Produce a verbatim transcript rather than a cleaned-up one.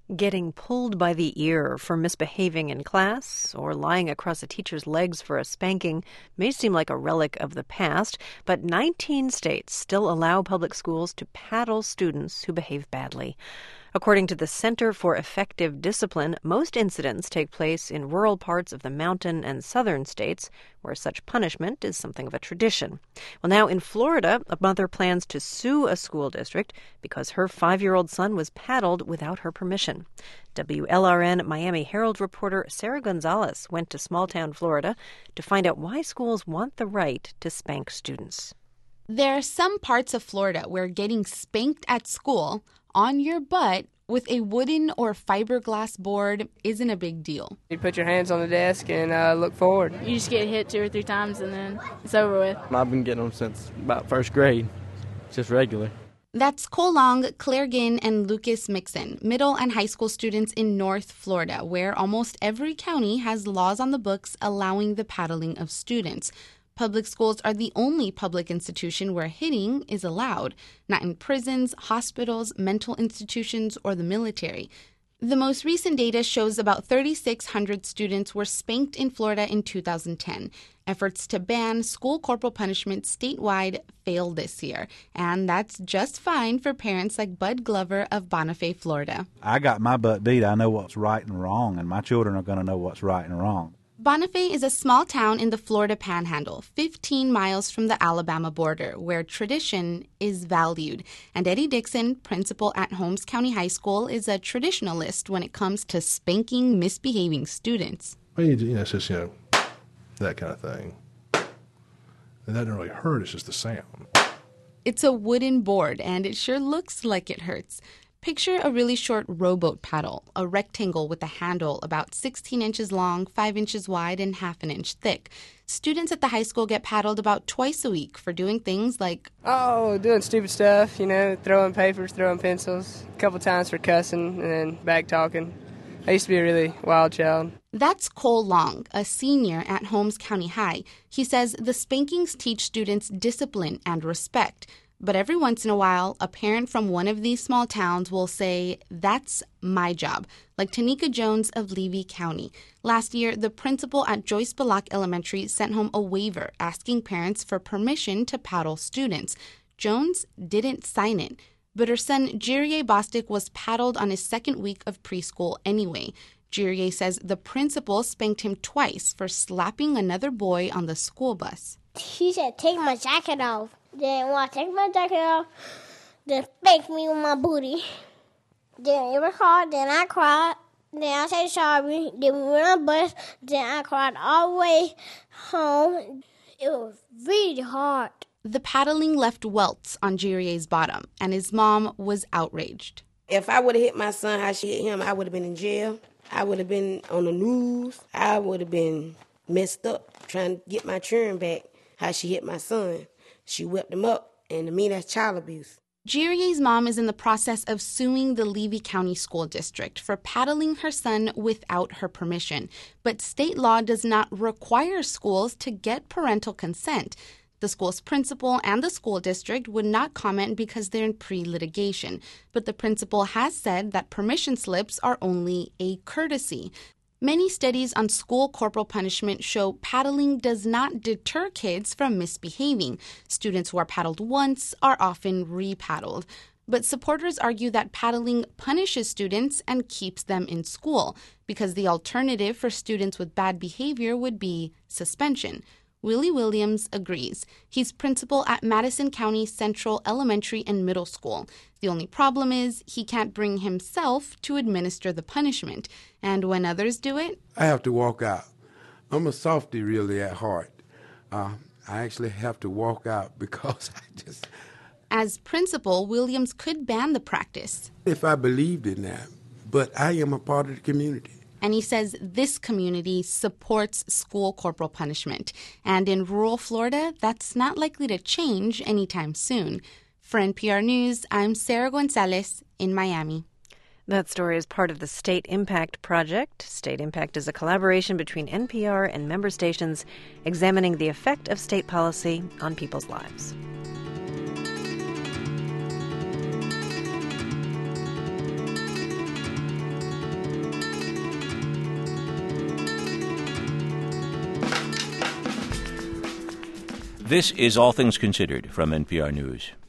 Getting pulled by the ear for misbehaving in class or lying across a teacher's legs for a spanking may seem like a relic of the past, but nineteen states still allow public schools to paddle students who behave badly. According to the Center for Effective Discipline, most incidents take place in rural parts of the mountain and southern states, where such punishment is something of a tradition. Well, now in Florida, a mother plans to sue a school district because her five-year-old son was paddled without her permission. W L R N Miami Herald reporter Sarah Gonzalez went to small-town Florida to find out why schools want the right to spank students. There are some parts of Florida where getting spanked at school on your butt with a wooden or fiberglass board isn't a big deal. You put your hands on the desk and uh, look forward. You just get hit two or three times and then it's over with. I've been getting them since about first grade, just regular. That's Cole Long, Claire Ginn, and Lucas Mixon, middle and high school students in North Florida, where almost every county has laws on the books allowing the paddling of students. Public schools are the only public institution where hitting is allowed, not in prisons, hospitals, mental institutions, or the military. The most recent data shows about three thousand six hundred students were spanked in Florida in two thousand ten. Efforts to ban school corporal punishment statewide failed this year, and that's just fine for parents like Bud Glover of Bonifay, Florida. I got my butt beat. I know what's right and wrong, and my children are going to know what's right and wrong. Bonifay is a small town in the Florida Panhandle, fifteen miles from the Alabama border, where tradition is valued. And Eddie Dixon, principal at Holmes County High School, is a traditionalist when it comes to spanking misbehaving students. Well, you know, it's just, you know, that kind of thing. And that doesn't really hurt, it's just the sound. It's a wooden board, and it sure looks like it hurts. Picture a really short rowboat paddle, a rectangle with a handle about sixteen inches long, five inches wide, and half an inch thick. Students at the high school get paddled about twice a week for doing things like, Oh, doing stupid stuff, you know, throwing papers, throwing pencils, a couple times for cussing, and then back talking. I used to be a really wild child. That's Cole Long, a senior at Holmes County High. He says the spankings teach students discipline and respect. But every once in a while, a parent from one of these small towns will say, that's my job, like Tanika Jones of Levy County. Last year, the principal at Joyce Bullock Elementary sent home a waiver asking parents for permission to paddle students. Jones didn't sign it, but her son, Jirie Bostic, was paddled on his second week of preschool anyway. Jirie says the principal spanked him twice for slapping another boy on the school bus. He said, take my jacket off. Then when I take my jacket off, then spank me with my booty. Then it was hard, then I cried. Then I said sorry. Then we went on the bus. Then I cried all the way home. It was really hard. The paddling left welts on Jirie's bottom, and his mom was outraged. If I would have hit my son how she hit him, I would have been in jail. I would have been on the news. I would have been messed up trying to get my children back how she hit my son. She whipped him up, and to me, that's child abuse. Jirie's mom is in the process of suing the Levy County School District for paddling her son without her permission. But state law does not require schools to get parental consent. The school's principal and the school district would not comment because they're in pre-litigation. But the principal has said that permission slips are only a courtesy. Many studies on school corporal punishment show paddling does not deter kids from misbehaving. Students who are paddled once are often re-paddled. But supporters argue that paddling punishes students and keeps them in school, because the alternative for students with bad behavior would be suspension. Willie Williams agrees. He's principal at Madison County Central Elementary and Middle School. The only problem is he can't bring himself to administer the punishment. And when others do it, I have to walk out. I'm a softie really at heart. Uh, I actually have to walk out because I just... As principal, Williams could ban the practice. If I believed in that, but I am a part of the community. And he says this community supports school corporal punishment. And in rural Florida, that's not likely to change anytime soon. For N P R News, I'm Sarah Gonzalez in Miami. That story is part of the State Impact Project. State Impact is a collaboration between N P R and member stations examining the effect of state policy on people's lives. This is All Things Considered from N P R News.